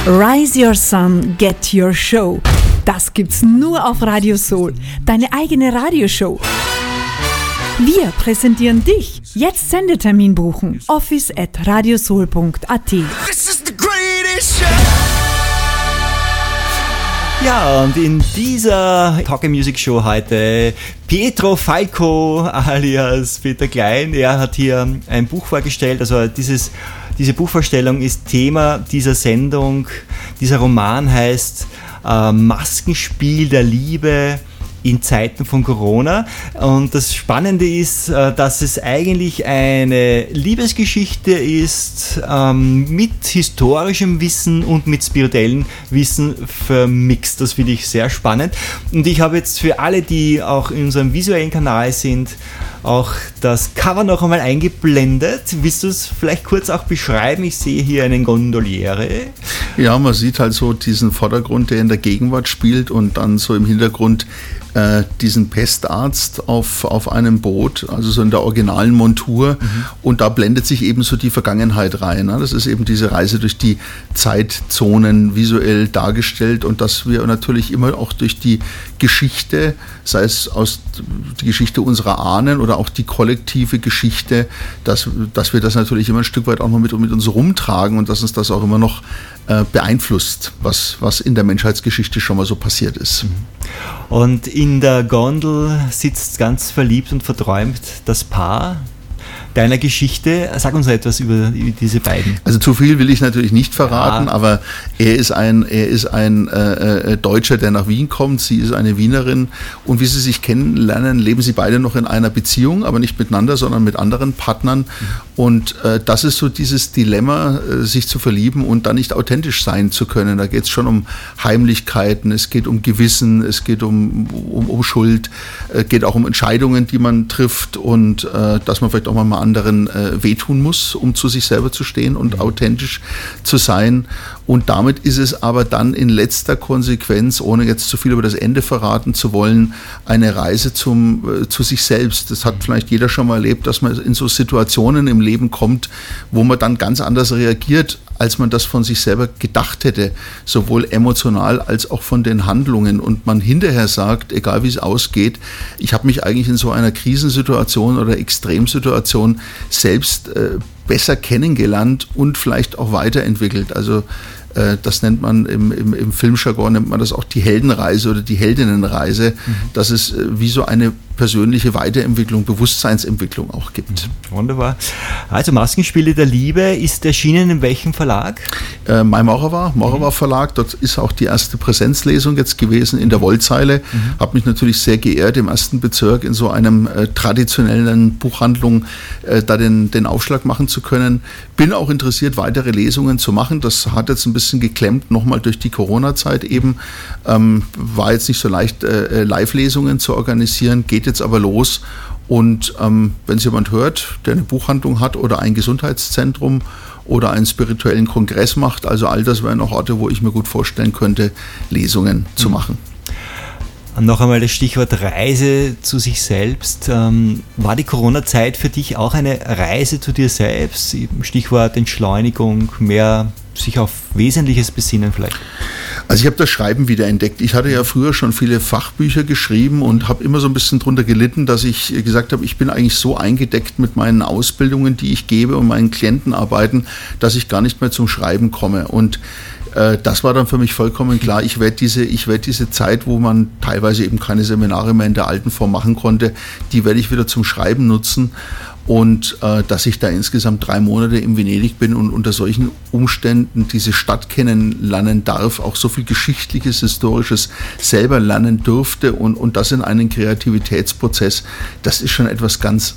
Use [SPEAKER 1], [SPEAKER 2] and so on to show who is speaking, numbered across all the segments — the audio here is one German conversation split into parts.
[SPEAKER 1] Rise Your Sun, Get Your Show. Das gibt's nur auf Radio Soul, deine eigene Radioshow. Wir präsentieren dich. Jetzt Sendetermin buchen. office@radiosoul.at.
[SPEAKER 2] Ja, und in dieser Talk Music Show heute Pietro Falco alias Peter Klein. Er hat hier ein Buch vorgestellt, also diese Buchvorstellung ist Thema dieser Sendung. Dieser Roman heißt Maskenspiel der Liebe in Zeiten von Corona. Und das Spannende ist, dass es eigentlich eine Liebesgeschichte ist, mit historischem Wissen und mit spirituellem Wissen vermixt. Das finde ich sehr spannend. Und ich habe jetzt für alle, die auch in unserem visuellen Kanal sind, auch das Cover noch einmal eingeblendet. Willst du es vielleicht kurz auch beschreiben? Ich sehe hier einen Gondoliere.
[SPEAKER 3] Ja, man sieht halt so diesen Vordergrund, der in der Gegenwart spielt, und dann so im Hintergrund diesen Pestarzt auf einem Boot, also so in der originalen Montur. Und da blendet sich eben so die Vergangenheit rein. Das ist eben diese Reise durch die Zeitzonen visuell dargestellt, und dass wir natürlich immer auch durch die Geschichte, sei es aus die Geschichte unserer Ahnen oder auch die kollektive Geschichte, dass wir das natürlich immer ein Stück weit auch noch mit uns rumtragen und dass uns das auch immer noch beeinflusst, was in der Menschheitsgeschichte schon mal so passiert ist.
[SPEAKER 2] Und in der Gondel sitzt ganz verliebt und verträumt das Paar deiner Geschichte. Sag uns etwas über diese beiden.
[SPEAKER 3] Also zu viel will ich natürlich nicht verraten, aber er ist ein Deutscher, der nach Wien kommt, sie ist eine Wienerin, und wie sie sich kennenlernen, leben sie beide noch in einer Beziehung, aber nicht miteinander, sondern mit anderen Partnern. Und das ist so dieses Dilemma, sich zu verlieben und dann nicht authentisch sein zu können. Da geht es schon um Heimlichkeiten, es geht um Gewissen, es geht um Schuld, geht auch um Entscheidungen, die man trifft, und dass man vielleicht auch mal anderen wehtun muss, um zu sich selber zu stehen und authentisch zu sein. Und damit ist es aber dann in letzter Konsequenz, ohne jetzt zu viel über das Ende verraten zu wollen, eine Reise zu sich selbst. Das hat vielleicht jeder schon mal erlebt, dass man in so Situationen im Leben kommt, wo man dann ganz anders reagiert, als man das von sich selber gedacht hätte, sowohl emotional als auch von den Handlungen. Und man hinterher sagt, egal wie es ausgeht, ich habe mich eigentlich in so einer Krisensituation oder Extremsituation selbst besser kennengelernt und vielleicht auch weiterentwickelt. Also das nennt man im Filmjargon, nennt man das auch die Heldenreise oder die Heldinnenreise, dass es wie so eine persönliche Weiterentwicklung, Bewusstseinsentwicklung auch gibt.
[SPEAKER 2] Wunderbar. Also Maskenspiele der Liebe ist erschienen in welchem Verlag?
[SPEAKER 3] Mai Morawa Verlag. Dort ist auch die erste Präsenzlesung jetzt gewesen in der Wollzeile. Habe mich natürlich sehr geehrt, im ersten Bezirk in so einem traditionellen Buchhandlung da den Aufschlag machen zu können. Bin auch interessiert, weitere Lesungen zu machen. Das hat jetzt ein bisschen geklemmt, nochmal durch die Corona-Zeit eben. War jetzt nicht so leicht, Live-Lesungen zu organisieren, geht jetzt aber los. Und wenn es jemand hört, der eine Buchhandlung hat oder ein Gesundheitszentrum oder einen spirituellen Kongress macht, also all das wären auch Orte, wo ich mir gut vorstellen könnte, Lesungen zu machen.
[SPEAKER 2] Und noch einmal das Stichwort Reise zu sich selbst. War die Corona-Zeit für dich auch eine Reise zu dir selbst? Stichwort Entschleunigung, mehr sich auf Wesentliches besinnen vielleicht?
[SPEAKER 3] Also ich habe das Schreiben wieder entdeckt. Ich hatte ja früher schon viele Fachbücher geschrieben und habe immer so ein bisschen drunter gelitten, dass ich gesagt habe, ich bin eigentlich so eingedeckt mit meinen Ausbildungen, die ich gebe und meinen Klientenarbeiten, dass ich gar nicht mehr zum Schreiben komme. Und das war dann für mich vollkommen klar. Ich werde diese Zeit, wo man teilweise eben keine Seminare mehr in der alten Form machen konnte, die werde ich wieder zum Schreiben nutzen. Und dass ich da insgesamt 3 Monate in Venedig bin und unter solchen Umständen diese Stadt kennenlernen darf, auch so viel Geschichtliches, Historisches selber lernen durfte und das in einen Kreativitätsprozess, das ist schon etwas ganz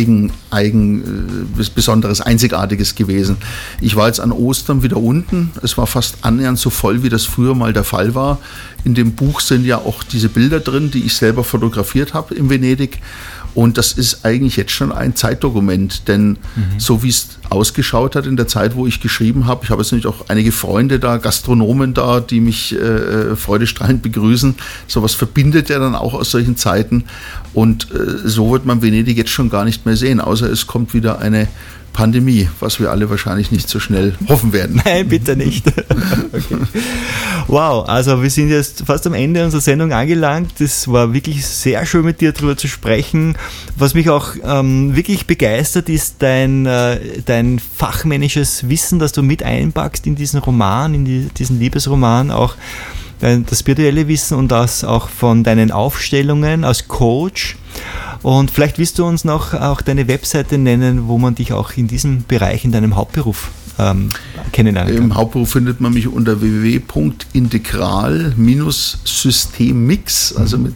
[SPEAKER 3] Besonderes, Einzigartiges gewesen. Ich war jetzt an Ostern wieder unten. Es war fast annähernd so voll, wie das früher mal der Fall war. In dem Buch sind ja auch diese Bilder drin, die ich selber fotografiert habe in Venedig. Und das ist eigentlich jetzt schon ein Zeitdokument, denn so wie es ausgeschaut hat in der Zeit, wo ich geschrieben habe, ich habe jetzt nämlich auch einige Freunde da, Gastronomen da, die mich freudestrahlend begrüßen. Sowas verbindet ja dann auch aus solchen Zeiten. Und so wird man Venedig jetzt schon gar nicht mehr sehen, außer es kommt wieder eine Pandemie, was wir alle wahrscheinlich nicht so schnell hoffen werden.
[SPEAKER 2] Nein, bitte nicht. Okay. Wow, also wir sind jetzt fast am Ende unserer Sendung angelangt. Es war wirklich sehr schön, mit dir darüber zu sprechen. Was mich auch wirklich begeistert, ist dein fachmännisches Wissen, das du mit einpackst in diesen Roman, in diesen Liebesroman, auch das spirituelle Wissen und das auch von deinen Aufstellungen als Coach. Und vielleicht willst du uns noch auch deine Webseite nennen, wo man dich auch in diesem Bereich, in deinem Hauptberuf kennenlernen kann.
[SPEAKER 3] Im Hauptberuf findet man mich unter www.integral-systemmix, also mit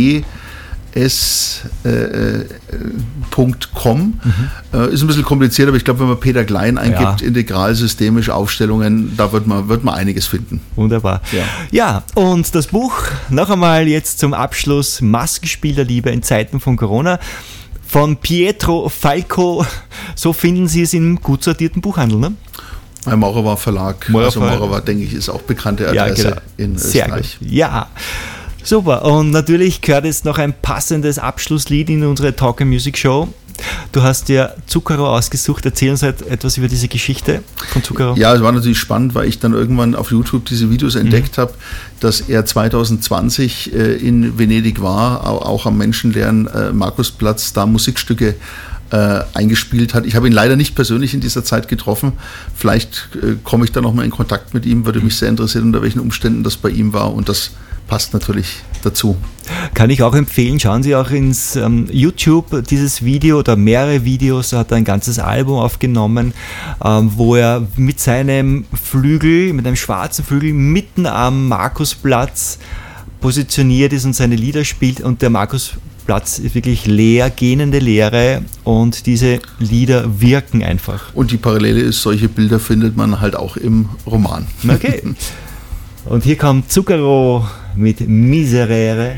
[SPEAKER 3] cs.com. Ist ein bisschen kompliziert, aber ich glaube, wenn man Peter Klein eingibt, integral systemische Aufstellungen, da wird man einiges finden.
[SPEAKER 2] Wunderbar. Ja, und das Buch, noch einmal jetzt zum Abschluss, Maskenspiel der Liebe in Zeiten von Corona, von Pietro Falco. So finden Sie es im gut sortierten Buchhandel, ne?
[SPEAKER 3] Beim Maurer Verlag. Maurer, denke ich, ist auch bekannte Adresse in Österreich.
[SPEAKER 2] Sehr gut. Ja. Super, und natürlich gehört jetzt noch ein passendes Abschlusslied in unsere Talk and Music Show. Du hast dir Zucchero ausgesucht. Erzähl uns etwas über diese Geschichte von Zucchero.
[SPEAKER 3] Ja, es war natürlich spannend, weil ich dann irgendwann auf YouTube diese Videos entdeckt habe, dass er 2020 in Venedig war, auch am menschenleeren Markusplatz, da Musikstücke eingespielt hat. Ich habe ihn leider nicht persönlich in dieser Zeit getroffen. Vielleicht komme ich da nochmal in Kontakt mit ihm. Würde mich sehr interessieren, unter welchen Umständen das bei ihm war. Und das passt natürlich dazu.
[SPEAKER 2] Kann ich auch empfehlen, schauen Sie auch ins YouTube dieses Video oder mehrere Videos, da hat er ein ganzes Album aufgenommen, wo er mit seinem Flügel, mit einem schwarzen Flügel mitten am Markusplatz positioniert ist und seine Lieder spielt, und der Markusplatz ist wirklich leer, gähnende Leere, und diese Lieder wirken einfach.
[SPEAKER 3] Und die Parallele ist, solche Bilder findet man halt auch im Roman.
[SPEAKER 2] Okay. Und hier kommt Zucchero mit Miserere.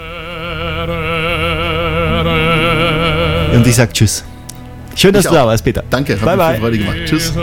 [SPEAKER 2] Und ich sage Tschüss. Schön, dass du da warst, Peter.
[SPEAKER 3] Danke, hat mich viel Freude gemacht. Tschüss.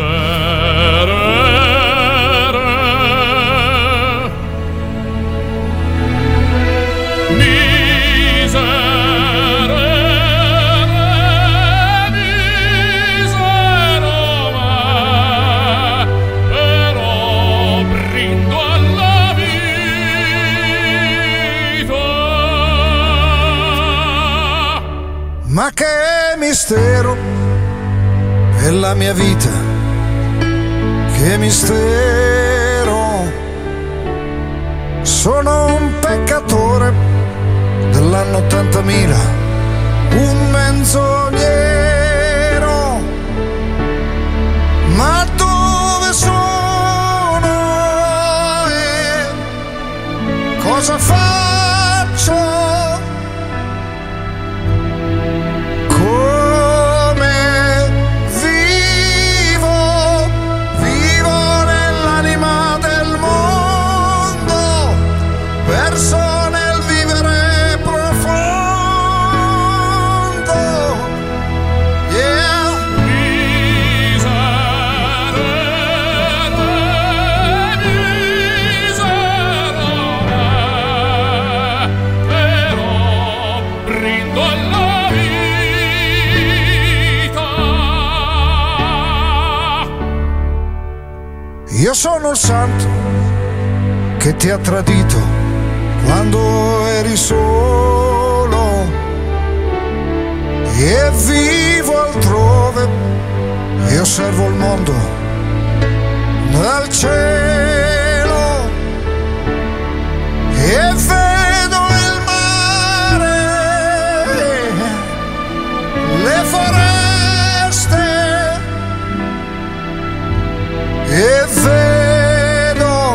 [SPEAKER 4] Ma che mistero è la mia vita, che mistero. Sono un peccatore dell'anno 80.000, un menzognero. Ma dove sono e cosa faccio? Io sono il santo che ti ha tradito quando eri solo, e vivo altrove e osservo il mondo dal cielo e vedo il mare, le foreste e vedo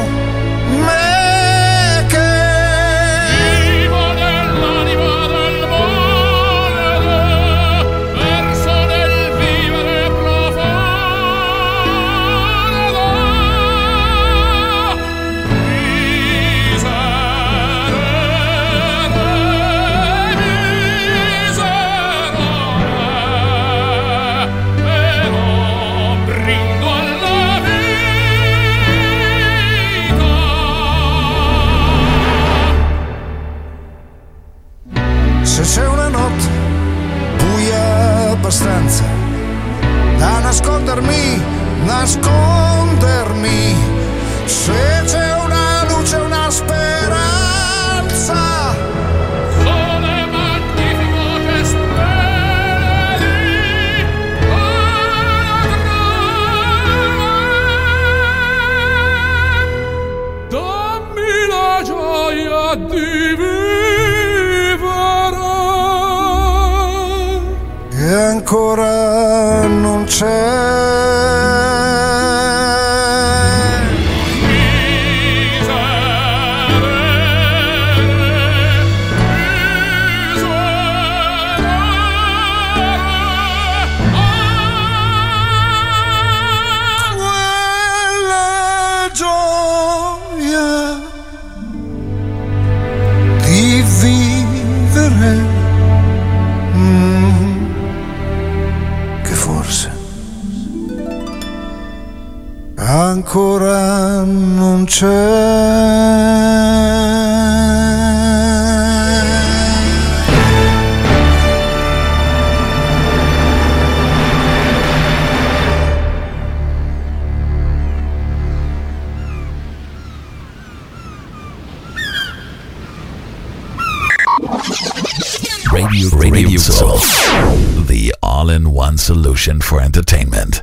[SPEAKER 4] me che vivo nell'anima del mondo, verso nel vivere profondo. di vivere
[SPEAKER 5] e ancora non c'è. Ancora non c'è.
[SPEAKER 6] Radio Soul, the all-in-one solution for entertainment.